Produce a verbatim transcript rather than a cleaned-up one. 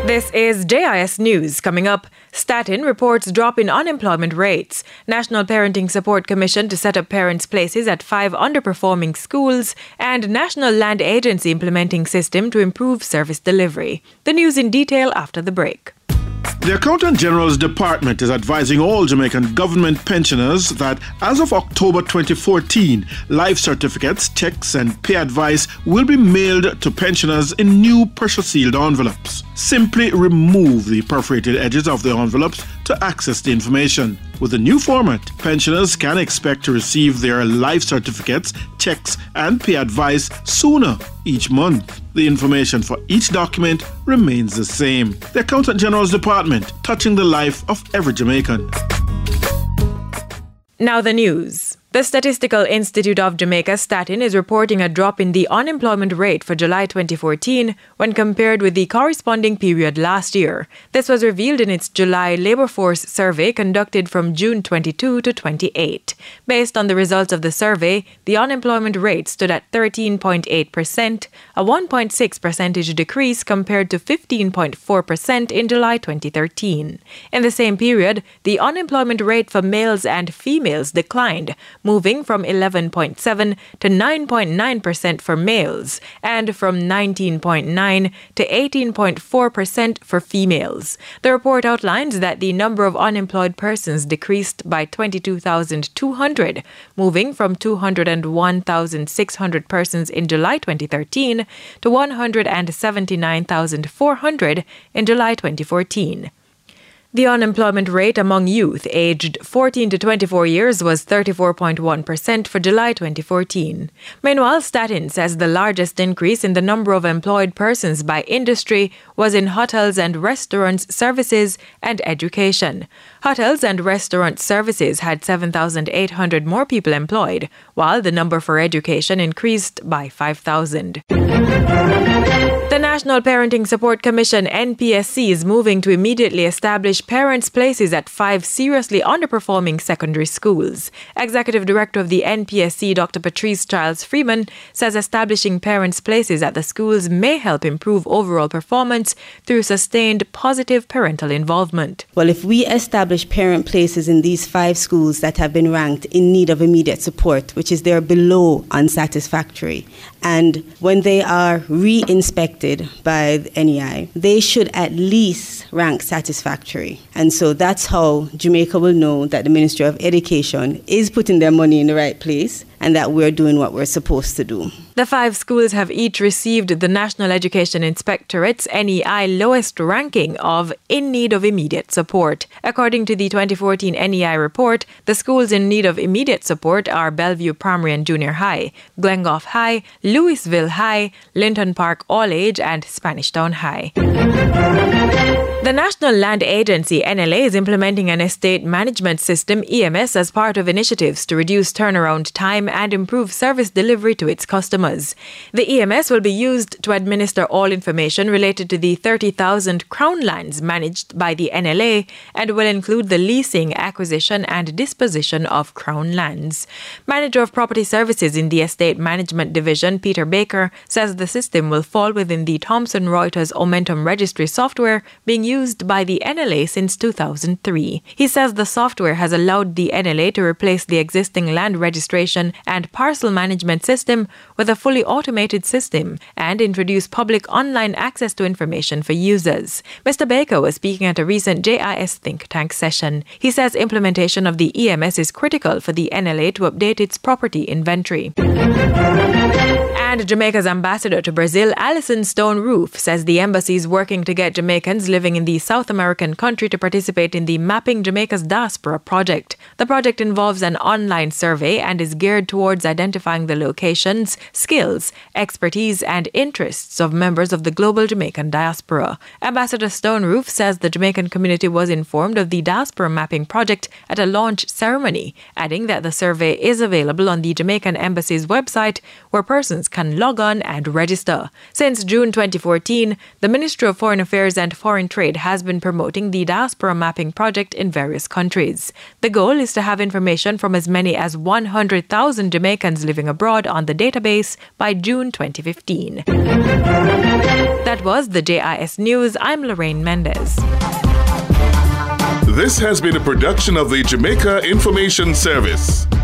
This is J I S News. Coming up, Statin reports drop in unemployment rates, National Parenting Support Commission to set up parents' places at five underperforming schools, and National Land Agency implementing system to improve service delivery. The news in detail after the break. The Accountant General's Department is advising all Jamaican government pensioners that as of October twenty fourteen, life certificates, checks and pay advice will be mailed to pensioners in new pressure-sealed envelopes. Simply remove the perforated edges of the envelopes to access the information. With the new format, pensioners can expect to receive their life certificates, checks and pay advice sooner each month. The information for each document remains the same. The Accountant General's Department, touching the life of every Jamaican. Now the news. The Statistical Institute of Jamaica, Statin, is reporting a drop in the unemployment rate for July twenty fourteen when compared with the corresponding period last year. This was revealed in its July labor force survey conducted from June twenty-second to twenty-eighth. Based on the results of the survey, the unemployment rate stood at thirteen point eight percent, a one point six percentage decrease compared to fifteen point four percent in July twenty thirteen. In the same period, the unemployment rate for males and females declined, moving from eleven point seven to nine point nine percent for males and from nineteen point nine to eighteen point four percent for females. The report outlines that the number of unemployed persons decreased by twenty-two thousand two hundred, moving from two hundred one thousand six hundred persons in July twenty thirteen to one hundred seventy-nine thousand four hundred in July twenty fourteen. The unemployment rate among youth aged fourteen to twenty-four years was thirty-four point one percent for July twenty fourteen. Meanwhile, Statin says the largest increase in the number of employed persons by industry was in hotels and restaurants, services, and education. Hotels and restaurant services had seven thousand eight hundred more people employed, while the number for education increased by five thousand. The National Parenting Support Commission, N P S C, is moving to immediately establish parents' places at five seriously underperforming secondary schools. Executive Director of the N P S C, Doctor Patrice Charles Freeman, says establishing parents' places at the schools may help improve overall performance through sustained positive parental involvement. Well, if we establish parent places in these five schools that have been ranked in need of immediate support, which is they're below unsatisfactory, and when they are re-inspected by the N E I, they should at least rank satisfactory. And so that's how Jamaica will know that the Ministry of Education is putting their money in the right place and that we're doing what we're supposed to do. The five schools have each received the National Education Inspectorate's N E I lowest ranking of in need of immediate support. According to the twenty fourteen N E I report, the schools in need of immediate support are Bellevue Primary and Junior High, Glengoff High, Louisville High, Linton Park All-Age, and Spanish Town High. The National Land Agency, N L A, is implementing an estate management system, E M S, as part of initiatives to reduce turnaround time and improve service delivery to its customers. The E M S will be used to administer all information related to the thirty thousand Crown lands managed by the N L A and will include the leasing, acquisition and disposition of Crown lands. Manager of Property Services in the Estate Management Division, Peter Baker, says the system will fall within the Thomson Reuters Omentum Registry software being used by the N L A since two thousand three. He says the software has allowed the N L A to replace the existing land registration and parcel management system with a fully automated system and introduce public online access to information for users. Mister Baker was speaking at a recent J I S think tank session. He says implementation of the E M S is critical for the N L A to update its property inventory. And Jamaica's ambassador to Brazil, Alison Stone Roof, says the embassy is working to get Jamaicans living in the South American country to participate in the Mapping Jamaica's Diaspora project. The project involves an online survey and is geared towards identifying the locations, skills, expertise, and interests of members of the global Jamaican diaspora. Ambassador Stone Roof says the Jamaican community was informed of the Diaspora Mapping project at a launch ceremony, adding that the survey is available on the Jamaican embassy's website, where persons can log on and register. Since June twenty fourteen, the Ministry of Foreign Affairs and Foreign Trade Trade has been promoting the Diaspora Mapping Project in various countries. The goal is to have information from as many as one hundred thousand Jamaicans living abroad on the database by June twenty fifteen. That was the J I S News. I'm Lorraine Mendez. This has been a production of the Jamaica Information Service.